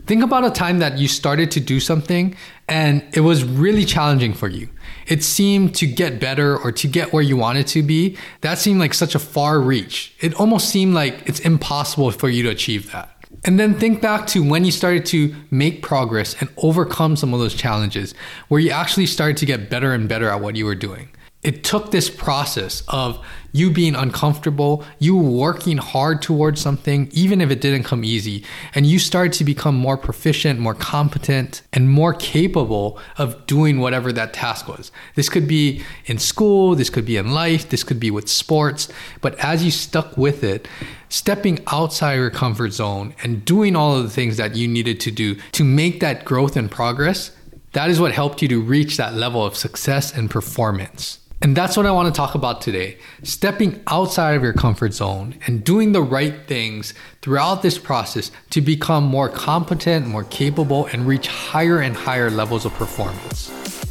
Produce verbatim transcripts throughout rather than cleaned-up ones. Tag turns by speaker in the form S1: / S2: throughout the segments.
S1: Think about a time that you started to do something and it was really challenging for you. It seemed to get better or to get where you wanted to be. That seemed like such a far reach. It almost seemed like it's impossible for you to achieve that. And then think back to when you started to make progress and overcome some of those challenges, where you actually started to get better and better at what you were doing. It took this process of you being uncomfortable, you working hard towards something, even if it didn't come easy, and you started to become more proficient, more competent, and more capable of doing whatever that task was. This could be in school, this could be in life, this could be with sports, but as you stuck with it, stepping outside your comfort zone and doing all of the things that you needed to do to make that growth and progress, that is what helped you to reach that level of success and performance. And that's what I want to talk about today. Stepping outside of your comfort zone and doing the right things throughout this process to become more competent, more capable, and reach higher and higher levels of performance.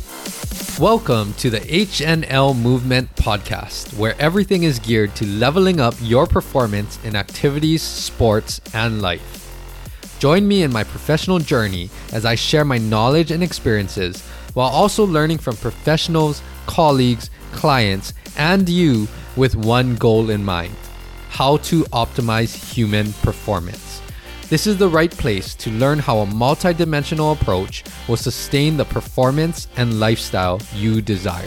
S2: Welcome to the H N L Movement Podcast, where everything is geared to leveling up your performance in activities, sports, and life. Join me in my professional journey as I share my knowledge and experiences while also learning from professionals, colleagues, clients, and you with one goal in mind: how to optimize human performance. This is the right place to learn how a multidimensional approach will sustain the performance and lifestyle you desire.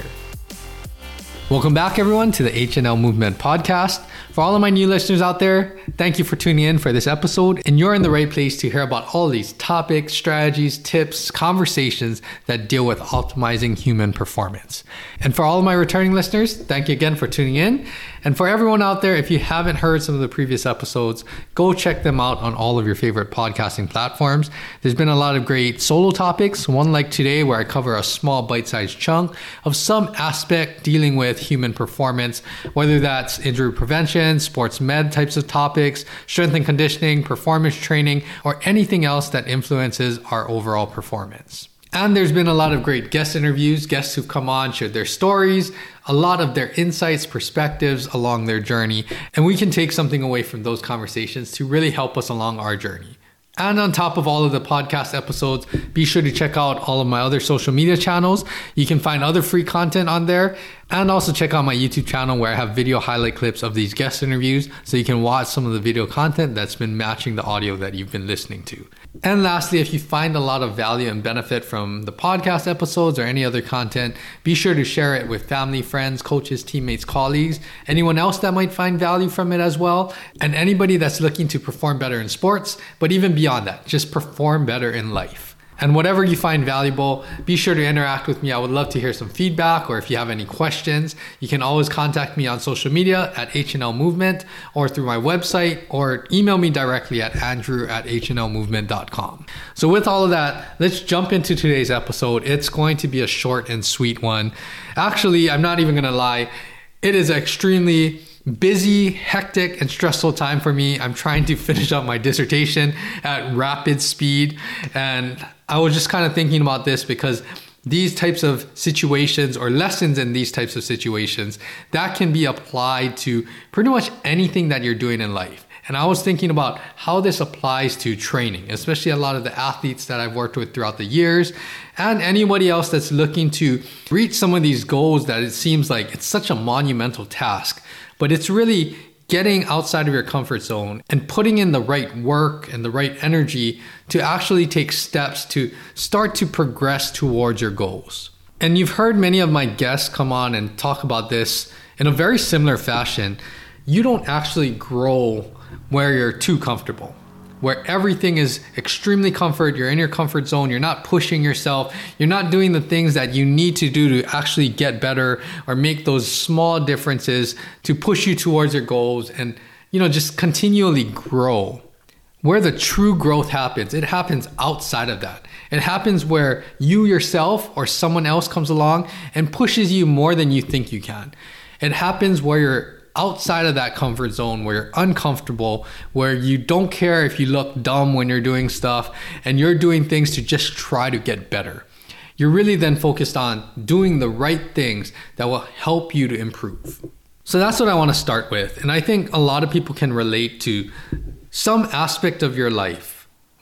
S1: Welcome back, everyone, to the H N L Movement Podcast. For all of my new listeners out there, thank you for tuning in for this episode. And you're in the right place to hear about all these topics, strategies, tips, conversations that deal with optimizing human performance. And for all of my returning listeners, thank you again for tuning in. And for everyone out there, if you haven't heard some of the previous episodes, go check them out on all of your favorite podcasting platforms. There's been a lot of great solo topics, one like today where I cover a small bite-sized chunk of some aspect dealing with human performance, whether that's injury prevention, sports med types of topics, strength and conditioning, performance training, or anything else that influences our overall performance. And there's been a lot of great guest interviews, guests who've come on, shared their stories, a lot of their insights, perspectives along their journey, and we can take something away from those conversations to really help us along our journey. And on top of all of the podcast episodes, be sure to check out all of my other social media channels. You can find other free content on there, and also check out my YouTube channel where I have video highlight clips of these guest interviews so you can watch some of the video content that's been matching the audio that you've been listening to. And lastly, if you find a lot of value and benefit from the podcast episodes or any other content, be sure to share it with family, friends, coaches, teammates, colleagues, anyone else that might find value from it as well, and anybody that's looking to perform better in sports, but even beyond that, just perform better in life. And whatever you find valuable, be sure to interact with me. I would love to hear some feedback, or if you have any questions, you can always contact me on social media at H N L Movement or through my website, or email me directly at andrew at h n l movement dot com. So with all of that, let's jump into today's episode. It's going to be a short and sweet one. Actually, I'm not even going to lie. It is extremely busy, hectic, and stressful time for me. I'm trying to finish up my dissertation at rapid speed. And I was just kind of thinking about this because these types of situations, or lessons in these types of situations, that can be applied to pretty much anything that you're doing in life. And I was thinking about how this applies to training, especially a lot of the athletes that I've worked with throughout the years, and anybody else that's looking to reach some of these goals that it seems like it's such a monumental task. But it's really getting outside of your comfort zone and putting in the right work and the right energy to actually take steps to start to progress towards your goals. And you've heard many of my guests come on and talk about this in a very similar fashion. You don't actually grow where you're too comfortable, where everything is extremely comfort. You're in your comfort zone. You're not pushing yourself. You're not doing the things that you need to do to actually get better or make those small differences to push you towards your goals and, you know, just continually grow. Where the true growth happens, it happens outside of that. It happens where you yourself or someone else comes along and pushes you more than you think you can. It happens where you're outside of that comfort zone, where you're uncomfortable, where you don't care if you look dumb when you're doing stuff, and you're doing things to just try to get better. You're really then focused on doing the right things that will help you to improve. So that's what I want to start with. And I think a lot of people can relate to some aspect of your life,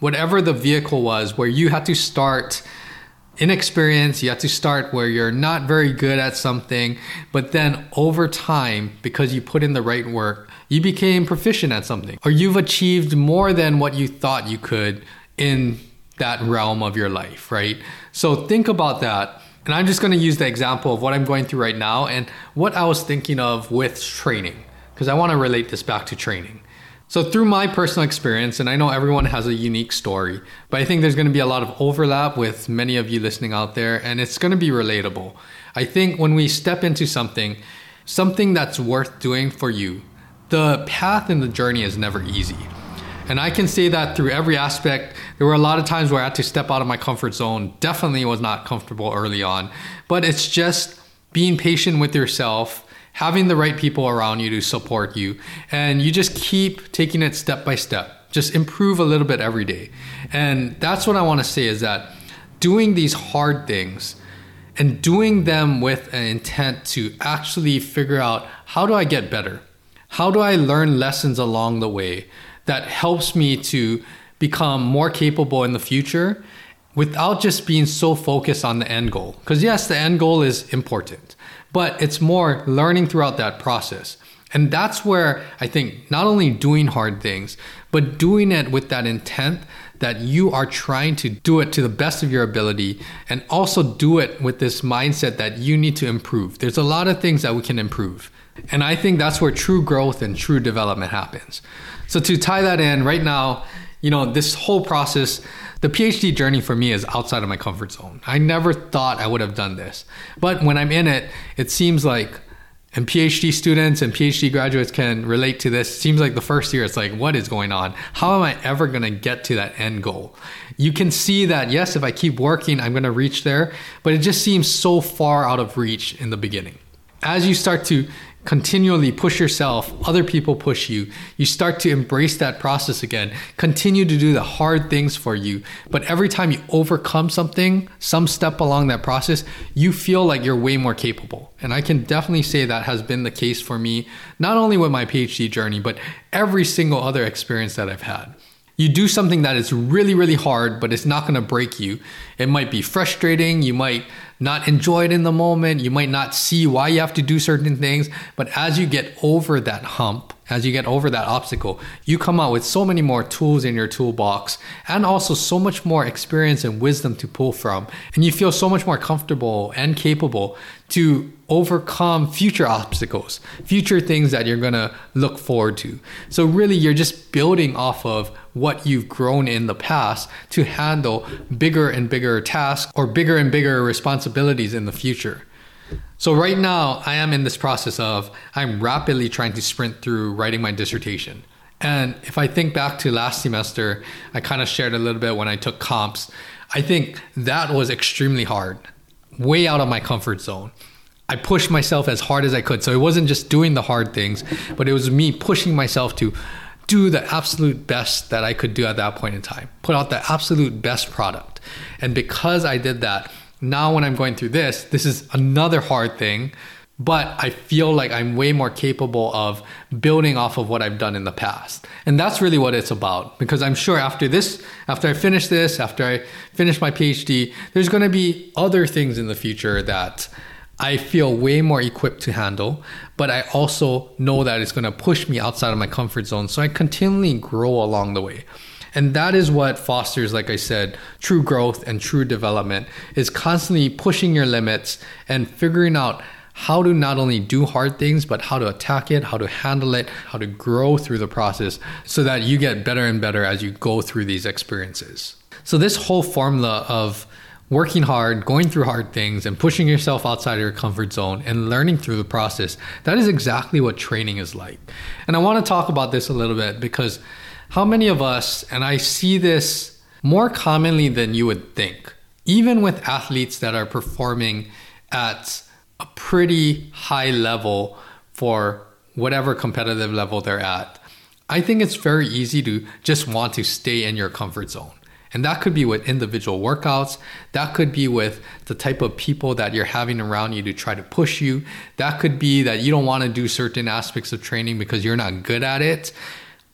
S1: whatever the vehicle was, where you had to start inexperienced, you had to start where you're not very good at something, but then over time, because you put in the right work, you became proficient at something, or you've achieved more than what you thought you could in that realm of your life, right? So think about that. And I'm just going to use the example of what I'm going through right now and what I was thinking of with training, because I want to relate this back to training. So through my personal experience, and I know everyone has a unique story, but I think there's going to be a lot of overlap with many of you listening out there, and it's going to be relatable. I think when we step into something, something that's worth doing for you, the path and the journey is never easy. And I can say that through every aspect. There were a lot of times where I had to step out of my comfort zone. Definitely was not comfortable early on, but it's just being patient with yourself, having the right people around you to support you, and you just keep taking it step by step. Just improve a little bit every day. And that's what I want to say, is that doing these hard things and doing them with an intent to actually figure out, how do I get better? How do I learn lessons along the way that helps me to become more capable in the future without just being so focused on the end goal? Because yes, the end goal is important, but it's more learning throughout that process. And that's where I think not only doing hard things, but doing it with that intent that you are trying to do it to the best of your ability, and also do it with this mindset that you need to improve. There's a lot of things that we can improve. And I think that's where true growth and true development happens. So to tie that in right now, you know, this whole process, the PhD journey for me is outside of my comfort zone. I never thought I would have done this. But when I'm in it, it seems like, and PhD students and PhD graduates can relate to this, it seems like the first year it's like, what is going on? How am I ever going to get to that end goal? You can see that, yes, if I keep working, I'm going to reach there, but it just seems so far out of reach in the beginning. As you start to continually push yourself, other people push you, you start to embrace that process again, continue to do the hard things for you. But every time you overcome something, some step along that process, you feel like you're way more capable. And I can definitely say that has been the case for me, not only with my PhD journey, but every single other experience that I've had. You do something that is really, really hard, but it's not going to break you. It might be frustrating. You might not enjoy it in the moment. You might not see why you have to do certain things. But as you get over that hump, as you get over that obstacle, you come out with so many more tools in your toolbox, and also so much more experience and wisdom to pull from. And you feel so much more comfortable and capable to overcome future obstacles, future things that you're going to look forward to. So really, you're just building off of what you've grown in the past to handle bigger and bigger tasks or bigger and bigger responsibilities in the future. So right now, I am in this process of, I'm rapidly trying to sprint through writing my dissertation. And if I think back to last semester, I kind of shared a little bit when I took comps. I think that was extremely hard, way out of my comfort zone. I pushed myself as hard as I could. So it wasn't just doing the hard things, but it was me pushing myself to do the absolute best that I could do at that point in time, put out the absolute best product. And because I did that, now when I'm going through this, this is another hard thing, but I feel like I'm way more capable of building off of what I've done in the past. And that's really what it's about, because I'm sure after this, after I finish this, after I finish my PhD, there's going to be other things in the future that I feel way more equipped to handle, but I also know that it's going to push me outside of my comfort zone. So I continually grow along the way. And that is what fosters, like I said, true growth and true development, is constantly pushing your limits and figuring out how to not only do hard things, but how to attack it, how to handle it, how to grow through the process so that you get better and better as you go through these experiences. So this whole formula of working hard, going through hard things, and pushing yourself outside of your comfort zone and learning through the process, that is exactly what training is like. And I want to talk about this a little bit, because how many of us, and I see this more commonly than you would think, even with athletes that are performing at a pretty high level for whatever competitive level they're at, I think it's very easy to just want to stay in your comfort zone. And that could be with individual workouts. That could be with the type of people that you're having around you to try to push you. That could be that you don't want to do certain aspects of training because you're not good at it.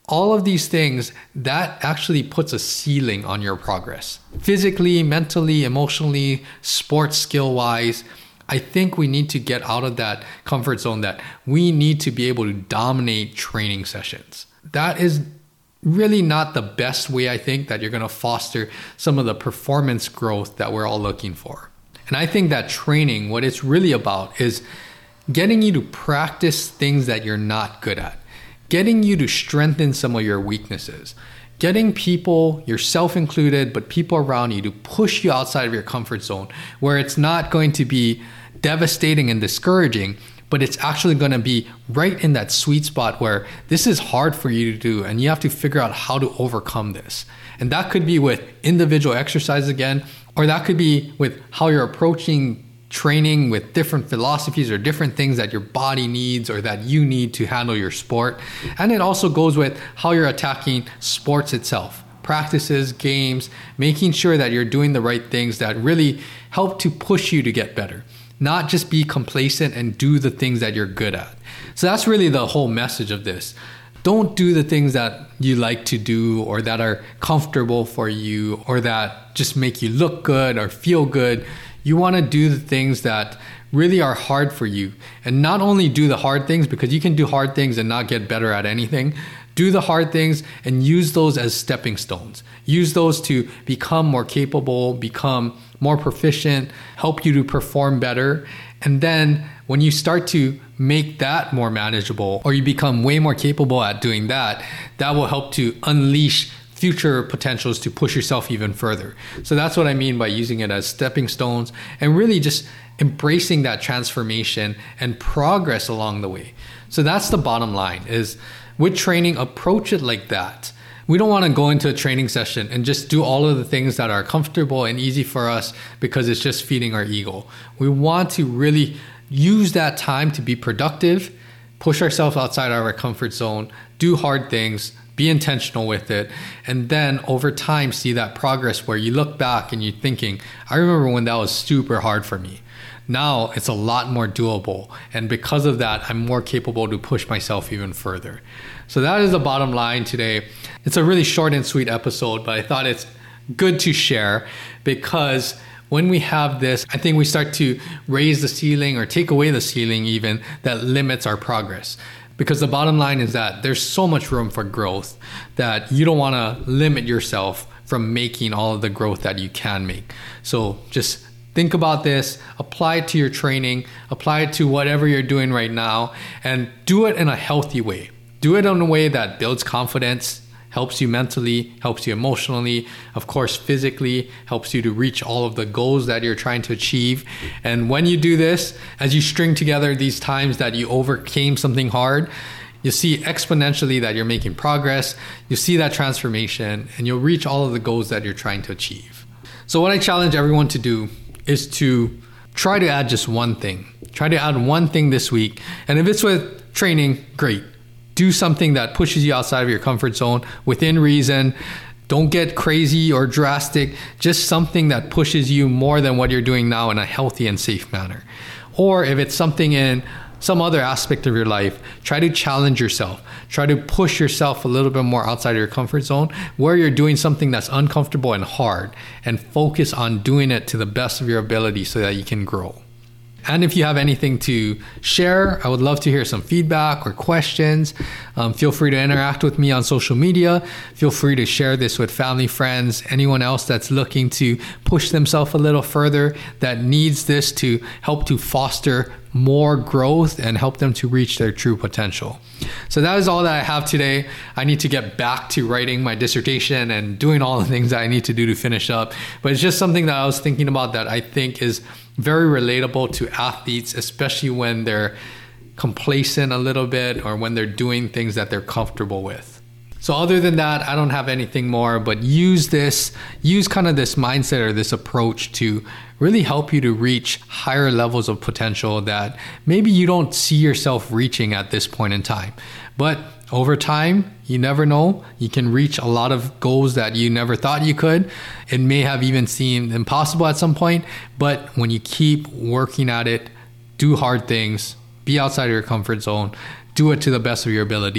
S1: all of these things, that actually puts a ceiling on your progress. Physically, mentally, emotionally, sports skill wise, I think we need to get out of that comfort zone that we need to be able to dominate training sessions. That is really not the best way, I think, that you're going to foster some of the performance growth that we're all looking for. And I think that training, what it's really about is getting you to practice things that you're not good at, getting you to strengthen some of your weaknesses, getting people, yourself included, but people around you to push you outside of your comfort zone where it's not going to be devastating and discouraging, but it's actually going to be right in that sweet spot where this is hard for you to do and you have to figure out how to overcome this. And that could be with individual exercise again, or that could be with how you're approaching training with different philosophies or different things that your body needs or that you need to handle your sport. And it also goes with how you're attacking sports itself, practices, games, making sure that you're doing the right things that really help to push you to get better, not just be complacent and do the things that you're good at. So that's really the whole message of this. Don't do the things that you like to do or that are comfortable for you or that just make you look good or feel good. You want to do the things that really are hard for you, and not only do the hard things, because you can do hard things and not get better at anything. Do the hard things and use those as stepping stones. Use those to become more capable, become more proficient, help you to perform better. And then when you start to make that more manageable, or you become way more capable at doing that, that will help to unleash future potentials to push yourself even further. So that's what I mean by using it as stepping stones and really just embracing that transformation and progress along the way. So that's the bottom line, is with training, approach it like that. We don't want to go into a training session and just do all of the things that are comfortable and easy for us because it's just feeding our ego. We want to really use that time to be productive, push ourselves outside our comfort zone, do hard things, be intentional with it, and then over time see that progress where you look back and you're thinking, I remember when that was super hard for me. Now it's a lot more doable, and because of that, I'm more capable to push myself even further. So that is the bottom line today. It's a really short and sweet episode, but I thought it's good to share because when we have this, I think we start to raise the ceiling or take away the ceiling even that limits our progress. Because the bottom line is that there's so much room for growth that you don't want to limit yourself from making all of the growth that you can make. So just think about this, apply it to your training, apply it to whatever you're doing right now, and do it in a healthy way. Do it in a way that builds confidence, helps you mentally, helps you emotionally, of course physically, helps you to reach all of the goals that you're trying to achieve. And when you do this, as you string together these times that you overcame something hard, you'll see exponentially that you're making progress, you'll see that transformation, and you'll reach all of the goals that you're trying to achieve. So what I challenge everyone to do is to try to add just one thing. Try to add one thing this week. And if it's with training, great. Do something that pushes you outside of your comfort zone within reason. Don't get crazy or drastic. Just something that pushes you more than what you're doing now in a healthy and safe manner. Or if it's something in some other aspect of your life, try to challenge yourself. Try to push yourself a little bit more outside of your comfort zone where you're doing something that's uncomfortable and hard, and focus on doing it to the best of your ability so that you can grow. And if you have anything to share, I would love to hear some feedback or questions. Um, feel free to interact with me on social media. Feel free to share this with family, friends, anyone else that's looking to push themselves a little further, that needs this to help to foster more growth and help them to reach their true potential. So that is all that I have today. I need to get back to writing my dissertation and doing all the things that I need to do to finish up. But it's just something that I was thinking about that I think is very relatable to athletes, especially when they're complacent a little bit or when they're doing things that they're comfortable with. So other than that, I don't have anything more, but use this, use kind of this mindset or this approach to really help you to reach higher levels of potential that maybe you don't see yourself reaching at this point in time. But over time, you never know, you can reach a lot of goals that you never thought you could. It may have even seemed impossible at some point, but when you keep working at it, do hard things, be outside of your comfort zone, do it to the best of your ability,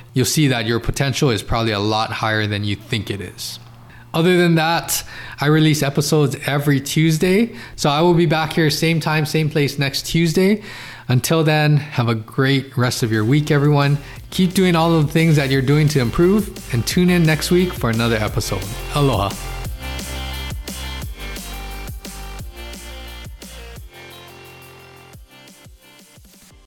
S1: you'll see that your potential is probably a lot higher than you think it is. Other than that, I release episodes every Tuesday. So I will be back here same time, same place next Tuesday. Until then, have a great rest of your week, everyone. Keep doing all of the things that you're doing to improve, and tune in next week for another episode. Aloha.